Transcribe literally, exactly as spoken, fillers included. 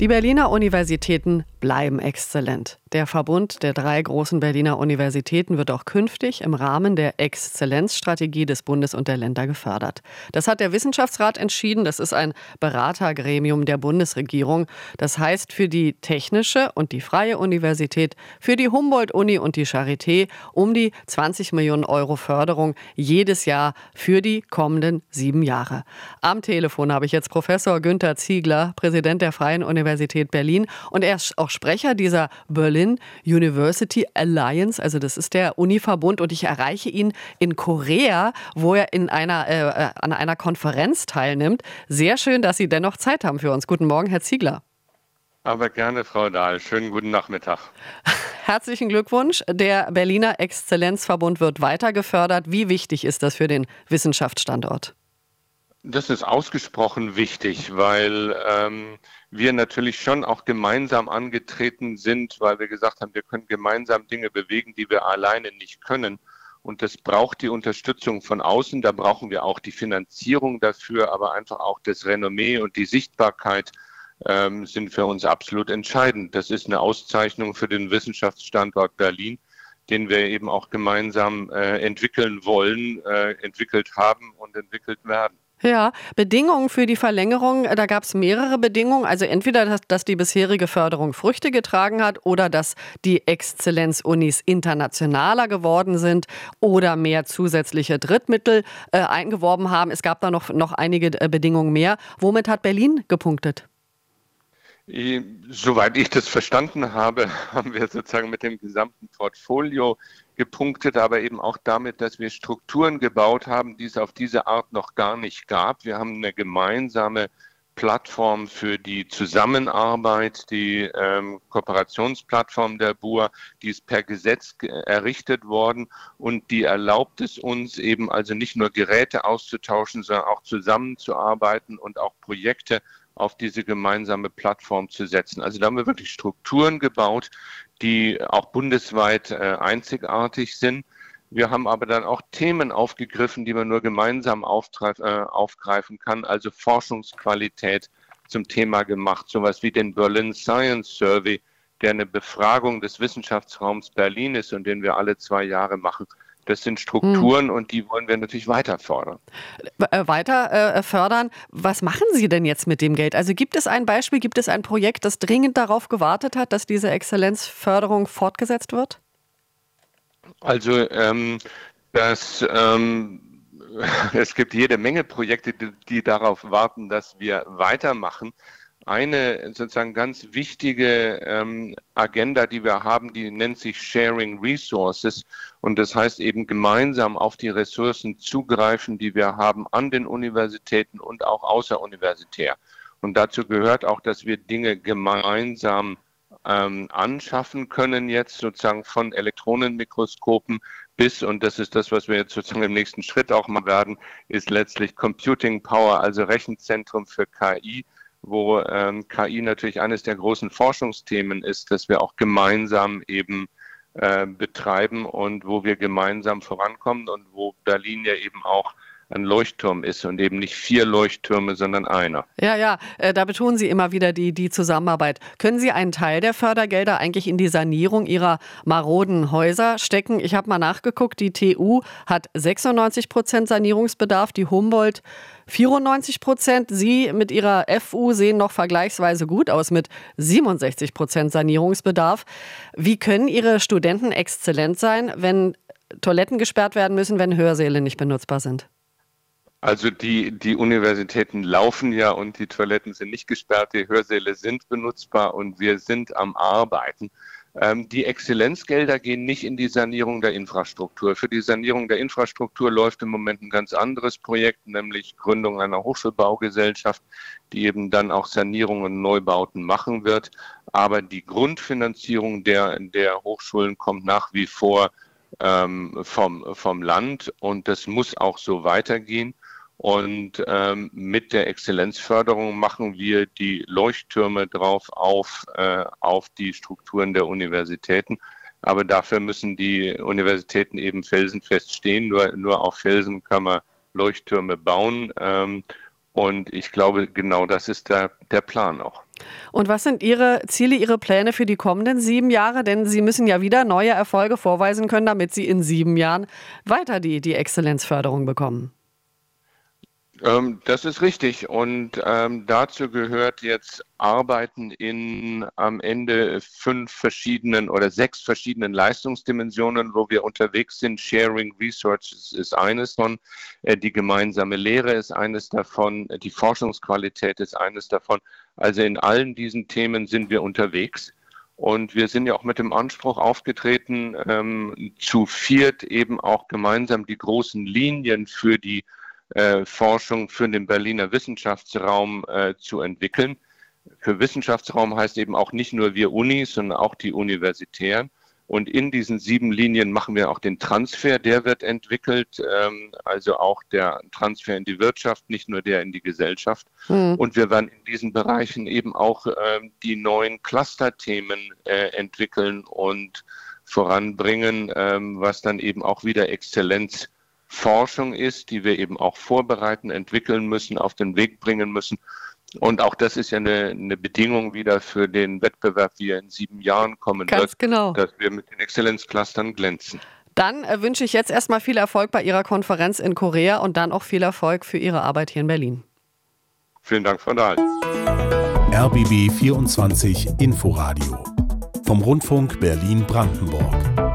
Die Berliner Universitäten bleiben exzellent. Der Verbund der drei großen Berliner Universitäten wird auch künftig im Rahmen der Exzellenzstrategie des Bundes und der Länder gefördert. Das hat der Wissenschaftsrat entschieden. Das ist ein Beratergremium der Bundesregierung. Das heißt für die Technische und die Freie Universität, für die Humboldt-Uni und die Charité um die zwanzig Millionen Euro Förderung jedes Jahr für die kommenden sieben Jahre. Am Telefon habe ich jetzt Professor Günther Ziegler, Präsident der Freien Universität Berlin, und er ist auch Sprecher dieser Berlin University Alliance, also das ist der Univerbund, und ich erreiche ihn in Korea, wo er in einer, äh, an einer Konferenz teilnimmt. Sehr schön, dass Sie dennoch Zeit haben für uns. Guten Morgen, Herr Ziegler. Aber gerne, Frau Dahl. Schönen guten Nachmittag. Herzlichen Glückwunsch. Der Berliner Exzellenzverbund wird weiter gefördert. Wie wichtig ist das für den Wissenschaftsstandort? Das ist ausgesprochen wichtig, weil ähm, wir natürlich schon auch gemeinsam angetreten sind, weil wir gesagt haben, wir können gemeinsam Dinge bewegen, die wir alleine nicht können. Und das braucht die Unterstützung von außen. Da brauchen wir auch die Finanzierung dafür, aber einfach auch das Renommee und die Sichtbarkeit ähm, sind für uns absolut entscheidend. Das ist eine Auszeichnung für den Wissenschaftsstandort Berlin, den wir eben auch gemeinsam äh, entwickeln wollen, äh, entwickelt haben und entwickelt werden. Ja, Bedingungen für die Verlängerung, da gab es mehrere Bedingungen. Also entweder, dass, dass die bisherige Förderung Früchte getragen hat oder dass die Exzellenzunis internationaler geworden sind oder mehr zusätzliche Drittmittel äh, eingeworben haben. Es gab da noch, noch einige äh, Bedingungen mehr. Womit hat Berlin gepunktet? Soweit ich das verstanden habe, haben wir sozusagen mit dem gesamten Portfolio gepunktet, aber eben auch damit, dass wir Strukturen gebaut haben, die es auf diese Art noch gar nicht gab. Wir haben eine gemeinsame Plattform für die Zusammenarbeit, die ähm, Kooperationsplattform der B U A, die ist per Gesetz errichtet worden und die erlaubt es uns eben also nicht nur Geräte auszutauschen, sondern auch zusammenzuarbeiten und auch Projekte auf diese gemeinsame Plattform zu setzen. Also da haben wir wirklich Strukturen gebaut, die auch bundesweit äh, einzigartig sind. Wir haben aber dann auch Themen aufgegriffen, die man nur gemeinsam aufgreif, äh, aufgreifen kann, also Forschungsqualität zum Thema gemacht, sowas wie den Berlin Science Survey, der eine Befragung des Wissenschaftsraums Berlin ist und den wir alle zwei Jahre machen. Das sind Strukturen, hm. und die wollen wir natürlich weiter fördern. Weiter äh, fördern. Was machen Sie denn jetzt mit dem Geld? Also gibt es ein Beispiel, gibt es ein Projekt, das dringend darauf gewartet hat, dass diese Exzellenzförderung fortgesetzt wird? Also ähm, das, ähm, es gibt jede Menge Projekte, die, die darauf warten, dass wir weitermachen. Eine sozusagen ganz wichtige ähm, Agenda, die wir haben, die nennt sich Sharing Resources. Und das heißt eben gemeinsam auf die Ressourcen zugreifen, die wir haben an den Universitäten und auch außeruniversitär. Und dazu gehört auch, dass wir Dinge gemeinsam ähm, anschaffen können, jetzt sozusagen von Elektronenmikroskopen bis, und das ist das, was wir jetzt sozusagen im nächsten Schritt auch mal werden, ist letztlich Computing Power, also Rechenzentrum für K I, wo ähm, K I natürlich eines der großen Forschungsthemen ist, dass wir auch gemeinsam eben äh, betreiben und wo wir gemeinsam vorankommen und wo Berlin ja eben auch ein Leuchtturm ist und eben nicht vier Leuchttürme, sondern einer. Ja, ja, äh, da betonen Sie immer wieder die, die Zusammenarbeit. Können Sie einen Teil der Fördergelder eigentlich in die Sanierung Ihrer maroden Häuser stecken? Ich habe mal nachgeguckt, die T U hat sechsundneunzig Prozent Sanierungsbedarf, die Humboldt vierundneunzig Prozent. Sie mit Ihrer F U sehen noch vergleichsweise gut aus mit siebenundsechzig Prozent Sanierungsbedarf. Wie können Ihre Studenten exzellent sein, wenn Toiletten gesperrt werden müssen, wenn Hörsäle nicht benutzbar sind? Also die, die Universitäten laufen ja und die Toiletten sind nicht gesperrt, die Hörsäle sind benutzbar und wir sind am Arbeiten. Ähm, die Exzellenzgelder gehen nicht in die Sanierung der Infrastruktur. Für die Sanierung der Infrastruktur läuft im Moment ein ganz anderes Projekt, nämlich Gründung einer Hochschulbaugesellschaft, die eben dann auch Sanierungen und Neubauten machen wird. Aber die Grundfinanzierung der, der Hochschulen kommt nach wie vor ähm, vom, vom Land und das muss auch so weitergehen. Und ähm, mit der Exzellenzförderung machen wir die Leuchttürme drauf auf, äh, auf die Strukturen der Universitäten. Aber dafür müssen die Universitäten eben felsenfest stehen. Nur, nur auf Felsen kann man Leuchttürme bauen. Ähm, Und ich glaube, genau das ist der, der Plan auch. Und was sind Ihre Ziele, Ihre Pläne für die kommenden sieben Jahre? Denn Sie müssen ja wieder neue Erfolge vorweisen können, damit Sie in sieben Jahren weiter die, die Exzellenzförderung bekommen. Ähm, das ist richtig. Und ähm, dazu gehört jetzt Arbeiten in am Ende fünf verschiedenen oder sechs verschiedenen Leistungsdimensionen, wo wir unterwegs sind. Sharing Research ist eines von, äh, die gemeinsame Lehre ist eines davon, die Forschungsqualität ist eines davon. Also in allen diesen Themen sind wir unterwegs. Und wir sind ja auch mit dem Anspruch aufgetreten, ähm, zu viert eben auch gemeinsam die großen Linien für die Äh, Forschung für den Berliner Wissenschaftsraum äh, zu entwickeln. Für Wissenschaftsraum heißt eben auch nicht nur wir Unis, sondern auch die Universitären. Und in diesen sieben Linien machen wir auch den Transfer, der wird entwickelt, ähm, also auch der Transfer in die Wirtschaft, nicht nur der in die Gesellschaft. Mhm. Und wir werden in diesen Bereichen eben auch ähm, die neuen Clusterthemen äh, entwickeln und voranbringen, ähm, was dann eben auch wieder Exzellenz Forschung ist, die wir eben auch vorbereiten, entwickeln müssen, auf den Weg bringen müssen. Und auch das ist ja eine, eine Bedingung wieder für den Wettbewerb, wie er in sieben Jahren kommen Ganz wird, genau. dass wir mit den Exzellenzclustern glänzen. Dann äh, wünsche ich jetzt erstmal viel Erfolg bei Ihrer Konferenz in Korea und dann auch viel Erfolg für Ihre Arbeit hier in Berlin. Vielen Dank, Frau Dahl. R B B vierundzwanzig Inforadio vom Rundfunk Berlin-Brandenburg.